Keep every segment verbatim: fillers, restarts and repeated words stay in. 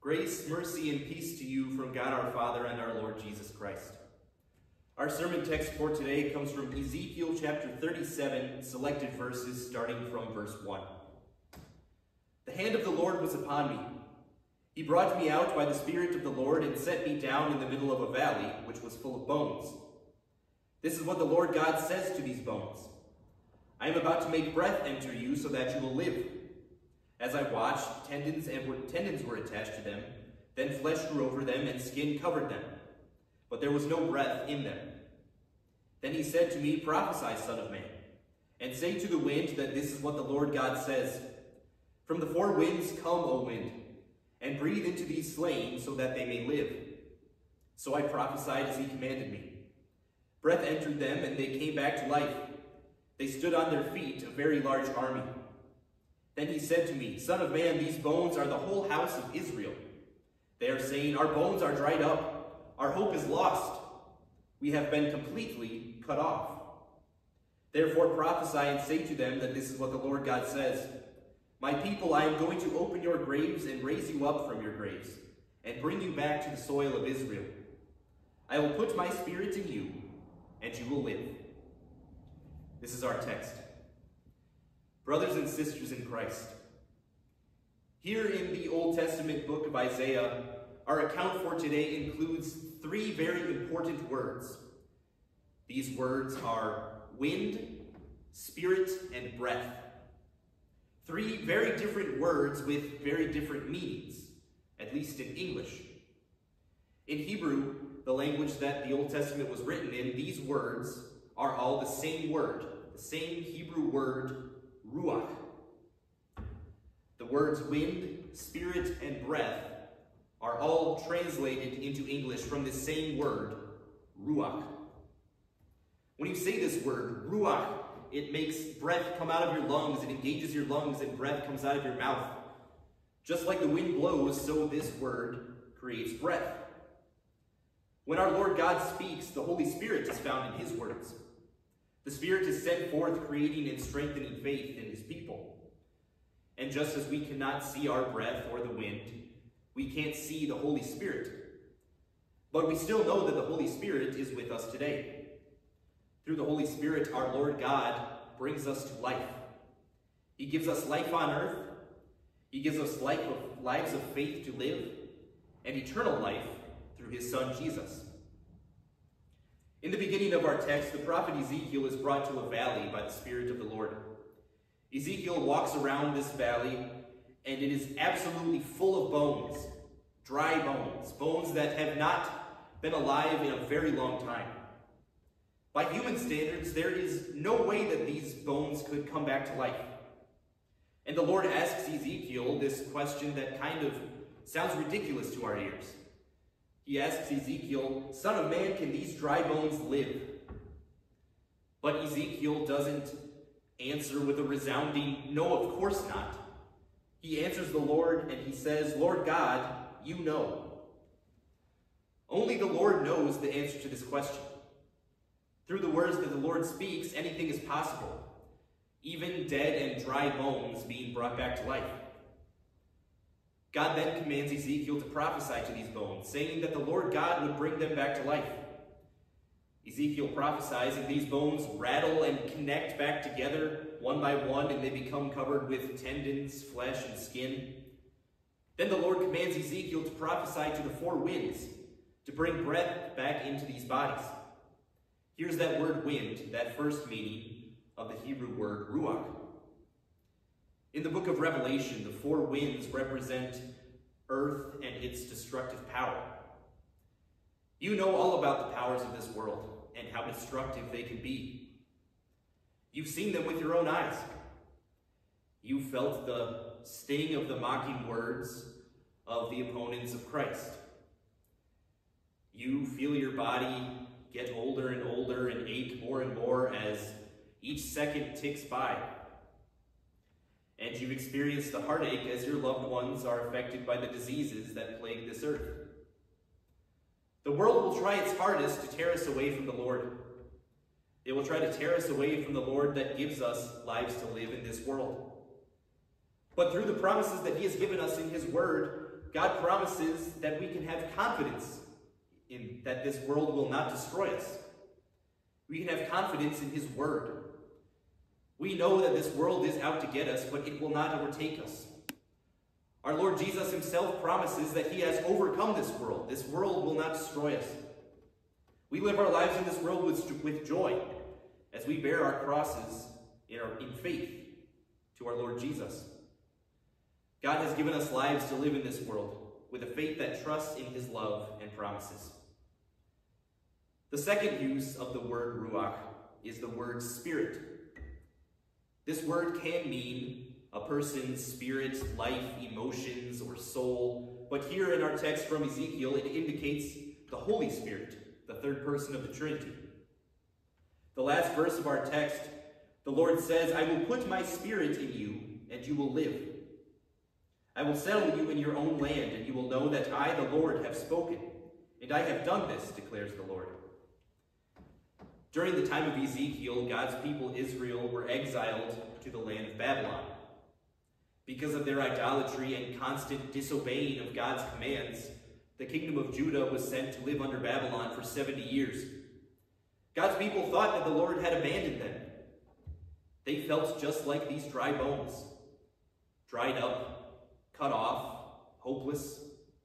Grace, mercy, and peace to you from God our Father and our Lord Jesus Christ. Our sermon text for today comes from Ezekiel chapter thirty-seven, selected verses starting from verse one. The hand of the Lord was upon me. He brought me out by the Spirit of the Lord and set me down in the middle of a valley, which was full of bones. This is what the Lord God says to these bones. I am about to make breath enter you so that you will live. As I watched, tendons and were, tendons were attached to them, then flesh grew over them and skin covered them, but there was no breath in them. Then he said to me, prophesy, son of man, and say to the wind that this is what the Lord God says. From the four winds come, O wind, and breathe into these slain so that they may live. So I prophesied as he commanded me. Breath entered them, and they came back to life. They stood on their feet, a very large army. Then he said to me, Son of man, these bones are the whole house of Israel. They are saying, our bones are dried up. Our hope is lost. We have been completely cut off. Therefore prophesy and say to them that this is what the Lord God says. My people, I am going to open your graves and raise you up from your graves and bring you back to the soil of Israel. I will put my spirit in you, and you will live. This is our text. Brothers and sisters in Christ, here in the Old Testament book of Isaiah, our account for today includes three very important words. These words are wind, spirit, and breath. Three very different words with very different meanings, at least in English. In Hebrew, the language that the Old Testament was written in, these words are all the same word, the same Hebrew word, ruach. The words wind, spirit, and breath are all translated into English from the same word, ruach. When you say this word, ruach, it makes breath come out of your lungs, it engages your lungs, and breath comes out of your mouth. Just like the wind blows, so this word creates breath. When our Lord God speaks, the Holy Spirit is found in his words. The Spirit is sent forth, creating and strengthening faith in his people. And just as we cannot see our breath or the wind, we can't see the Holy Spirit. But we still know that the Holy Spirit is with us today. Through the Holy Spirit, our Lord God brings us to life. He gives us life on earth. He gives us life of, lives of faith to live, and eternal life through his Son, Jesus. In the beginning of our text, the prophet Ezekiel is brought to a valley by the Spirit of the Lord. Ezekiel walks around this valley, and it is absolutely full of bones, dry bones, bones that have not been alive in a very long time. By human standards, there is no way that these bones could come back to life. And the Lord asks Ezekiel this question that kind of sounds ridiculous to our ears. He asks Ezekiel, Son of man, can these dry bones live? But Ezekiel doesn't answer with a resounding, no, of course not. He answers the Lord and he says, Lord God, you know. Only the Lord knows the answer to this question. Through the words that the Lord speaks, anything is possible, even dead and dry bones being brought back to life. God then commands Ezekiel to prophesy to these bones, saying that the Lord God would bring them back to life. Ezekiel prophesies, and these bones rattle and connect back together one by one, and they become covered with tendons, flesh, and skin. Then the Lord commands Ezekiel to prophesy to the four winds, to bring breath back into these bodies. Here's that word wind, that first meaning of the Hebrew word ruach. In the book of Revelation, the four winds represent earth and its destructive power. You know all about the powers of this world and how destructive they can be. You've seen them with your own eyes. You felt the sting of the mocking words of the opponents of Christ. You feel your body get older and older and ache more and more as each second ticks by. And you've experienced the heartache as your loved ones are affected by the diseases that plague this earth. The world will try its hardest to tear us away from the Lord. It will try to tear us away from the Lord that gives us lives to live in this world. But through the promises that he has given us in his word, God promises that we can have confidence in that this world will not destroy us. We can have confidence in his word. We know that this world is out to get us, but it will not overtake us. Our Lord Jesus himself promises that he has overcome this world. This world will not destroy us. We live our lives in this world with, with joy as we bear our crosses in, our, in faith to our Lord Jesus. God has given us lives to live in this world with a faith that trusts in his love and promises. The second use of the word ruach is the word spirit. This word can mean a person's spirit, life, emotions, or soul, but here in our text from Ezekiel, it indicates the Holy Spirit, the third person of the Trinity. The last verse of our text, the Lord says, "I will put my spirit in you, and you will live. I will settle you in your own land, and you will know that I, the Lord, have spoken, and I have done this, declares the Lord." During the time of Ezekiel, God's people Israel were exiled to the land of Babylon. Because of their idolatry and constant disobeying of God's commands, the kingdom of Judah was sent to live under Babylon for seventy years. God's people thought that the Lord had abandoned them. They felt just like these dry bones, dried up, cut off, hopeless.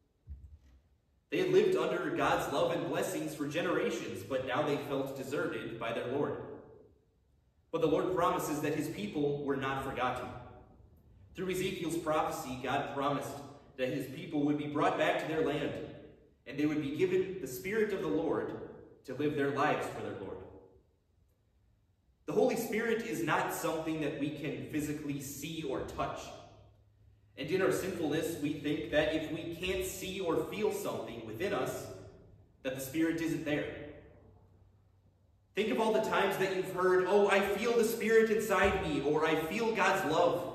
They had lived under God's love and blessings for generations, but now they felt deserted by their Lord. But the Lord promises that his people were not forgotten. Through Ezekiel's prophecy, God promised that his people would be brought back to their land, and they would be given the Spirit of the Lord to live their lives for their Lord. The Holy Spirit is not something that we can physically see or touch. And in our sinfulness, we think that if we can't see or feel something within us, that the Spirit isn't there. Think of all the times that you've heard, "Oh, I feel the Spirit inside me," or "I feel God's love."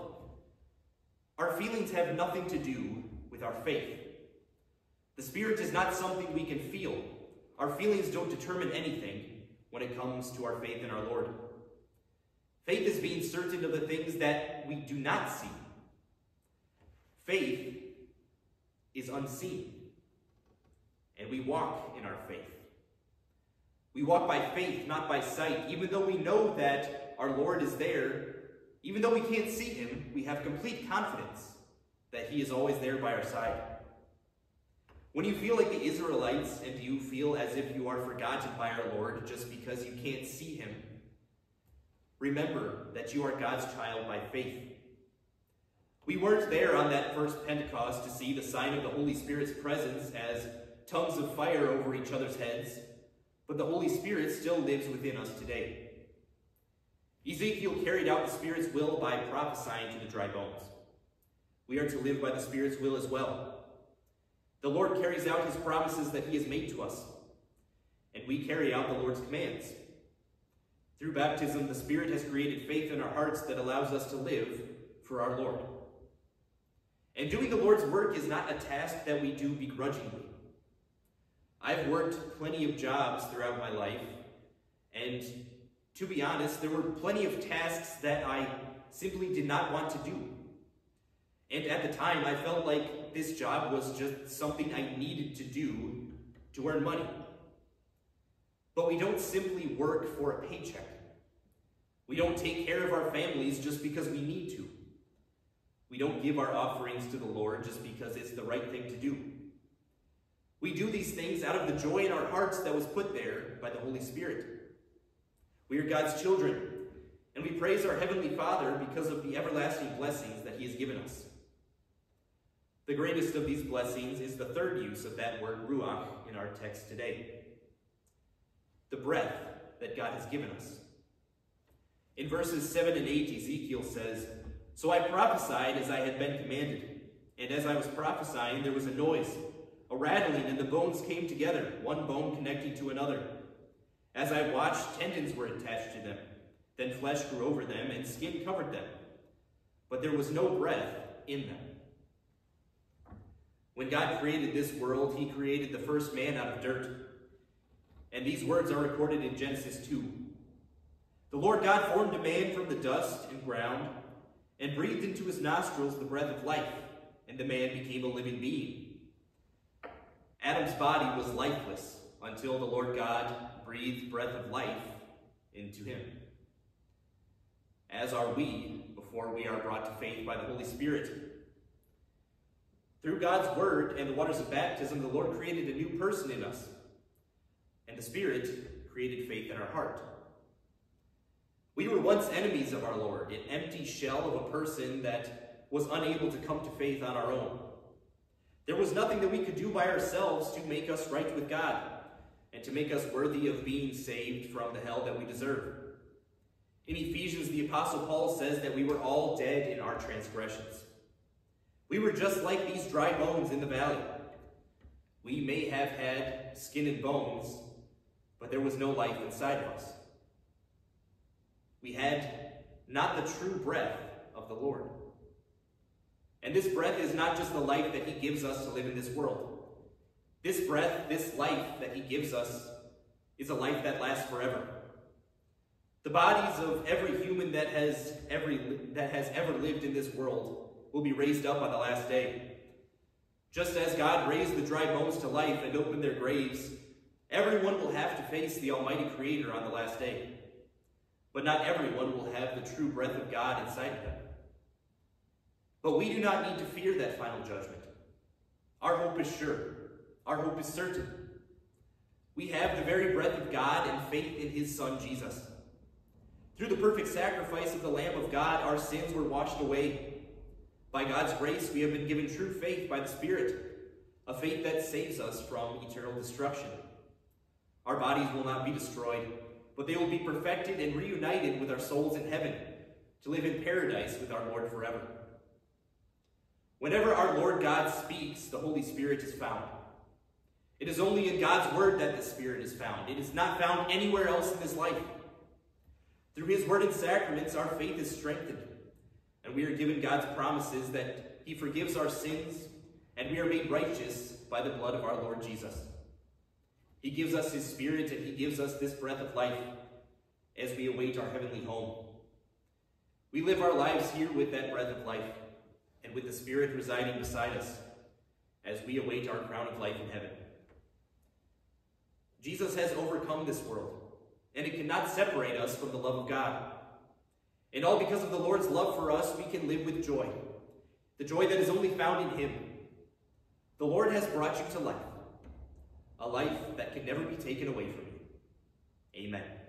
Our feelings have nothing to do with our faith. The Spirit is not something we can feel. Our feelings don't determine anything when it comes to our faith in our Lord. Faith is being certain of the things that we do not see. Faith is unseen, and we walk in our faith. We walk by faith, not by sight. Even though we know that our Lord is there, even though we can't see him, we have complete confidence that he is always there by our side. When you feel like the Israelites and you feel as if you are forgotten by our Lord just because you can't see him, remember that you are God's child by faith. We weren't there on that first Pentecost to see the sign of the Holy Spirit's presence as tongues of fire over each other's heads, but the Holy Spirit still lives within us today. Ezekiel carried out the Spirit's will by prophesying to the dry bones. We are to live by the Spirit's will as well. The Lord carries out his promises that he has made to us, and we carry out the Lord's commands. Through baptism, the Spirit has created faith in our hearts that allows us to live for our Lord. And doing the Lord's work is not a task that we do begrudgingly. I've worked plenty of jobs throughout my life, and to be honest, there were plenty of tasks that I simply did not want to do. And at the time, I felt like this job was just something I needed to do to earn money. But we don't simply work for a paycheck. We don't take care of our families just because we need to. We don't give our offerings to the Lord just because it's the right thing to do. We do these things out of the joy in our hearts that was put there by the Holy Spirit. We are God's children, and we praise our Heavenly Father because of the everlasting blessings that he has given us. The greatest of these blessings is the third use of that word ruach in our text today. The breath that God has given us. In verses seven and eight, Ezekiel says, "So I prophesied as I had been commanded, and as I was prophesying, there was a noise, a rattling, and the bones came together, one bone connecting to another. As I watched, tendons were attached to them. Then flesh grew over them, and skin covered them. But there was no breath in them." When God created this world, he created the first man out of dirt. And these words are recorded in Genesis two. "The Lord God formed a man from the dust and ground, and breathed into his nostrils the breath of life, and the man became a living being. Adam's body was lifeless until the Lord God breathed breath of life into him. As are we before we are brought to faith by the Holy Spirit. Through God's word and the waters of baptism, the Lord created a new person in us, and the Spirit created faith in our heart. We were once enemies of our Lord, an empty shell of a person that was unable to come to faith on our own. There was nothing that we could do by ourselves to make us right with God and to make us worthy of being saved from the hell that we deserve. In Ephesians, the Apostle Paul says that we were all dead in our transgressions. We were just like these dry bones in the valley. We may have had skin and bones, but there was no life inside of us. We had not the true breath of the Lord. And this breath is not just the life that he gives us to live in this world. This breath, this life that he gives us, is a life that lasts forever. The bodies of every human that has, every, that has ever lived in this world will be raised up on the last day. Just as God raised the dry bones to life and opened their graves, everyone will have to face the Almighty Creator on the last day. But not everyone will have the true breath of God inside of them. But we do not need to fear that final judgment. Our hope is sure. Our hope is certain. We have the very breath of God and faith in his Son, Jesus. Through the perfect sacrifice of the Lamb of God, our sins were washed away. By God's grace, we have been given true faith by the Spirit, a faith that saves us from eternal destruction. Our bodies will not be destroyed, but they will be perfected and reunited with our souls in heaven to live in paradise with our Lord forever. Whenever our Lord God speaks, the Holy Spirit is found. It is only in God's word that the Spirit is found. It is not found anywhere else in this life. Through his word and sacraments, our faith is strengthened, and we are given God's promises that he forgives our sins, and we are made righteous by the blood of our Lord Jesus. He gives us his Spirit, and he gives us this breath of life as we await our heavenly home. We live our lives here with that breath of life, and with the Spirit residing beside us as we await our crown of life in heaven. Jesus has overcome this world, and it cannot separate us from the love of God. And all because of the Lord's love for us, we can live with joy, the joy that is only found in him. The Lord has brought you to life, a life that can never be taken away from you. Amen.